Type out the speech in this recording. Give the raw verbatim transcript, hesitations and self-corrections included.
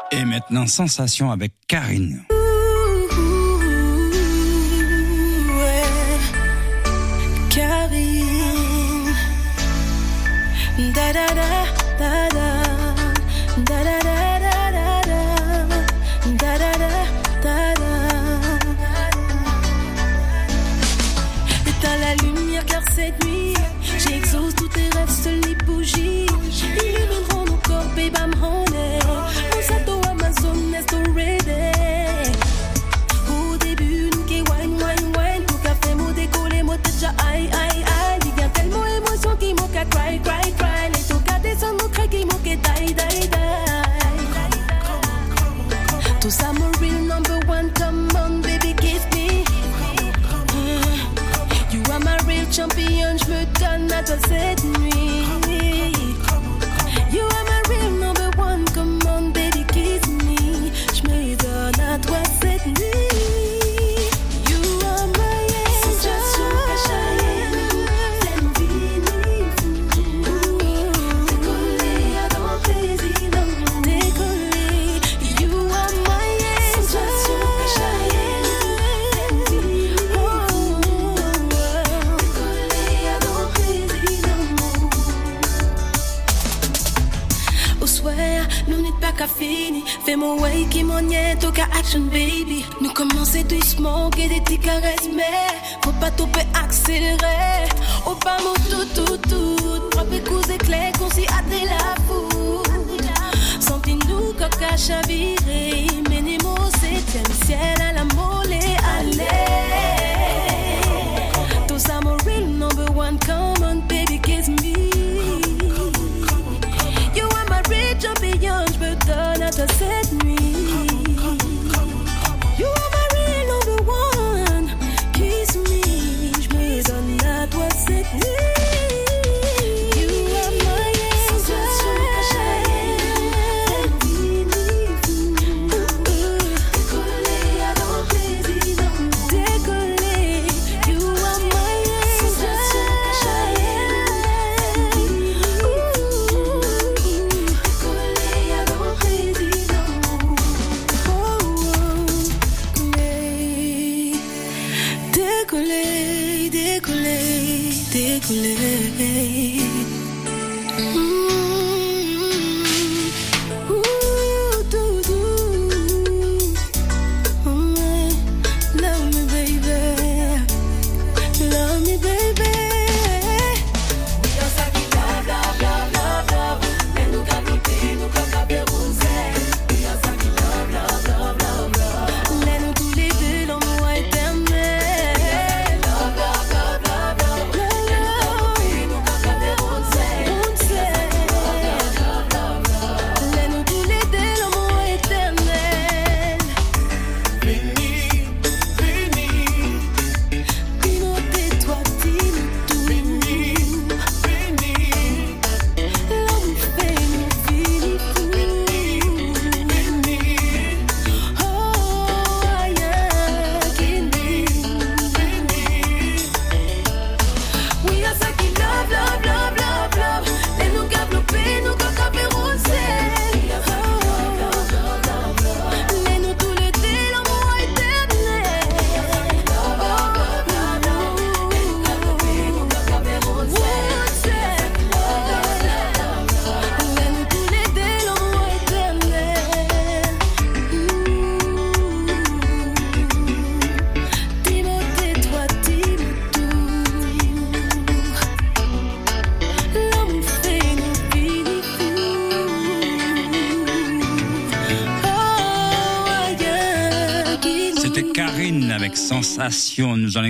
Et maintenant, Sensation avec Karine. Karine, da da da da da, da da da da da, da da da da da. Éteins la lumière car cette nuit, j'exauce tous tes rêves, seuls les bougies illumineront nos corps, babe, I'm honey. On s'attend à Amazon, est ready. Au début, nous qui wine, wine, wine, tout café, mot décollé, mot tête, aïe, aïe, aïe. Il y a tellement d'émotions qui m'ont qu'à cry, cry, cry. Les tout cas descendent, nous cry, qui m'ont qu'à die, die, die. Tout ça, mon real number one, come on, baby, kiss me. You are my real champion, j'me donne à toi cette nuit. You are my real number one, come on, baby, kiss me. J'me donne à toi cette nuit. Fini, fais mon way qui m'en est au cas action baby. Nous commençons doucement, que des petites caresses, mais faut pas topper, accélérer. Au pas mon tout, tout, tout. Propre coups éclairs, qu'on s'y hâte la foule. Sentez-nous coca chaviré. Ménémo, septième ciel à la molle et allez. Tout ça, mon real number one, come on baby, kiss me. You are my real champion, j'me donne à toi cette nuit. You are my real number one, kiss me, j'me donne à toi cette nuit. Sensation, nous en